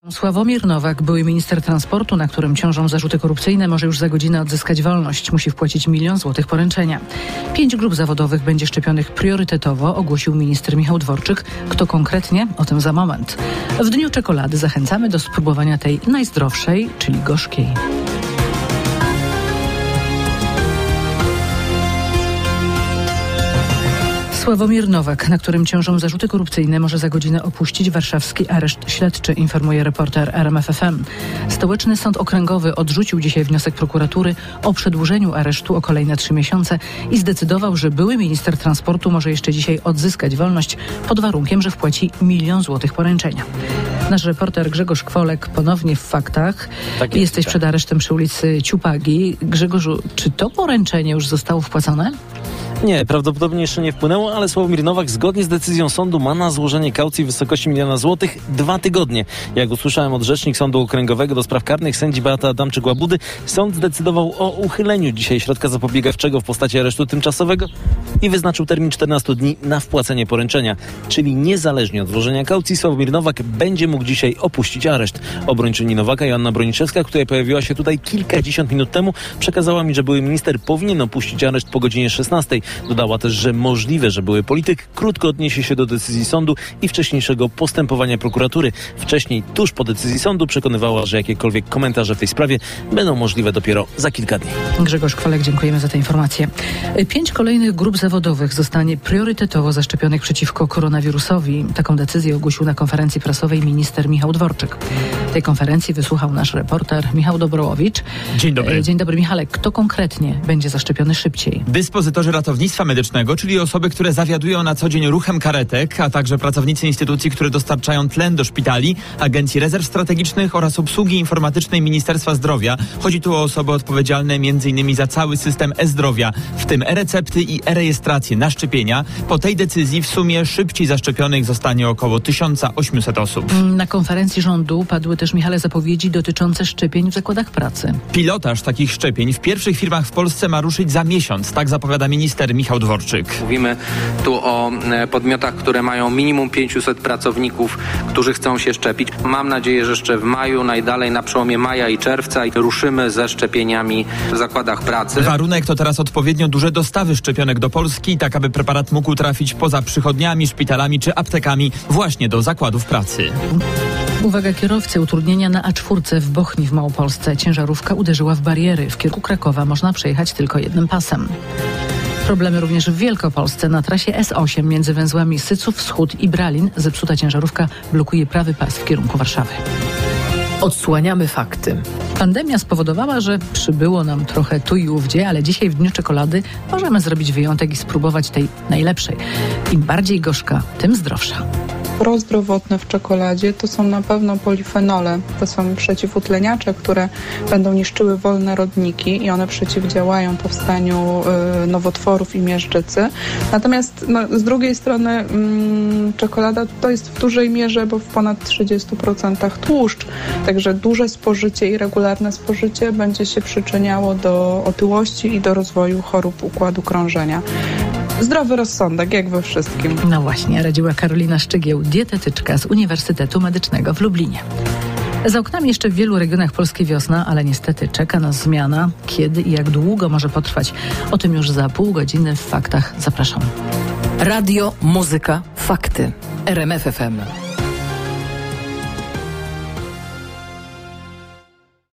Sławomir Nowak, były minister transportu, na którym ciążą zarzuty korupcyjne, może już za godzinę odzyskać wolność. Musi wpłacić 1 000 000 złotych poręczenia. 5 grup zawodowych będzie szczepionych priorytetowo, ogłosił minister Michał Dworczyk. Kto konkretnie? O tym za moment. W dniu czekolady zachęcamy do spróbowania tej najzdrowszej, czyli gorzkiej. Sławomir Nowak, na którym ciążą zarzuty korupcyjne, może za godzinę opuścić warszawski areszt śledczy, informuje reporter RMF FM. Stołeczny Sąd Okręgowy odrzucił dzisiaj wniosek prokuratury o przedłużeniu aresztu o kolejne 3 miesiące i zdecydował, że były minister transportu może jeszcze dzisiaj odzyskać wolność pod warunkiem, że wpłaci 1 000 000 złotych poręczenia. Nasz reporter Grzegorz Kwolek ponownie w faktach. Tak jest, jesteś przed aresztem przy ulicy Ciupagi. Grzegorzu, czy to poręczenie już zostało wpłacone? Nie, prawdopodobnie jeszcze nie wpłynęło, ale Sławomir Nowak zgodnie z decyzją sądu ma na złożenie kaucji w wysokości 1 000 000 złotych 2 tygodnie. Jak usłyszałem od rzecznik Sądu Okręgowego do spraw karnych sędzi Beata Adamczyk-Łabudy, sąd zdecydował o uchyleniu dzisiaj środka zapobiegawczego w postaci aresztu tymczasowego i wyznaczył termin 14 dni na wpłacenie poręczenia. Czyli niezależnie od złożenia kaucji Sławomir Nowak będzie mógł dzisiaj opuścić areszt. Obrończyni Nowaka Joanna Broniczewska, która pojawiła się tutaj kilkadziesiąt minut temu, przekazała mi, że były minister powinien opuścić areszt po godzinie 16. Dodała też, że możliwe, że były polityk krótko odniesie się do decyzji sądu i wcześniejszego postępowania prokuratury. Wcześniej, tuż po decyzji sądu, przekonywała, że jakiekolwiek komentarze w tej sprawie będą możliwe dopiero za kilka dni. Grzegorz Kwolek, dziękujemy za tę informację. 5 kolejnych grup zawodowych zostanie priorytetowo zaszczepionych przeciwko koronawirusowi. Taką decyzję ogłosił na konferencji prasowej minister Michał Dworczyk. Tej konferencji wysłuchał nasz reporter Michał Dobrołowicz. Dzień dobry. Dzień dobry, Michale. Kto konkretnie będzie zaszczepiony szybciej? Dyspozytorzy ratownictwa medycznego, czyli osoby, które zawiadują na co dzień ruchem karetek, a także pracownicy instytucji, które dostarczają tlen do szpitali, Agencji Rezerw Strategicznych oraz obsługi informatycznej Ministerstwa Zdrowia. Chodzi tu o osoby odpowiedzialne m.in. za cały system e-zdrowia, w tym e-recepty i e-rejestrację na szczepienia. Po tej decyzji w sumie szybciej zaszczepionych zostanie około 1800 osób. Na konferencji rządu padły też, Michale, zapowiedzi dotyczące szczepień w zakładach pracy. Pilotaż takich szczepień w pierwszych firmach w Polsce ma ruszyć za miesiąc, tak zapowiada minister Michał Dworczyk. Mówimy tu o podmiotach, które mają minimum 500 pracowników, którzy chcą się szczepić. Mam nadzieję, że jeszcze w maju, najdalej na przełomie maja i czerwca ruszymy ze szczepieniami w zakładach pracy. Warunek to teraz odpowiednio duże dostawy szczepionek do Polski, tak aby preparat mógł trafić poza przychodniami, szpitalami czy aptekami właśnie do zakładów pracy. Uwaga kierowcy, utrudnienia na A4 w Bochni w Małopolsce. Ciężarówka uderzyła w bariery. W kierunku Krakowa można przejechać tylko jednym pasem. Problemy również w Wielkopolsce. Na trasie S8 między węzłami Syców Wschód i Bralin zepsuta ciężarówka blokuje prawy pas w kierunku Warszawy. Odsłaniamy fakty. Pandemia spowodowała, że przybyło nam trochę tu i ówdzie, ale dzisiaj w Dniu Czekolady możemy zrobić wyjątek i spróbować tej najlepszej. Im bardziej gorzka, tym zdrowsza. Prozdrowotne w czekoladzie to są na pewno polifenole. To są przeciwutleniacze, które będą niszczyły wolne rodniki i one przeciwdziałają powstaniu nowotworów i miażdżycy. Natomiast z drugiej strony czekolada to jest w dużej mierze, bo w ponad 30% tłuszcz. Także duże spożycie i regularne spożycie będzie się przyczyniało do otyłości i do rozwoju chorób układu krążenia. Zdrowy rozsądek, jak we wszystkim. No właśnie, radziła Karolina Szczygieł, dietetyczka z Uniwersytetu Medycznego w Lublinie. Za oknami jeszcze w wielu regionach Polski wiosna, ale niestety czeka nas zmiana. Kiedy i jak długo może potrwać? O tym już za pół godziny w Faktach. Zapraszam. Radio, muzyka, fakty. RMF FM.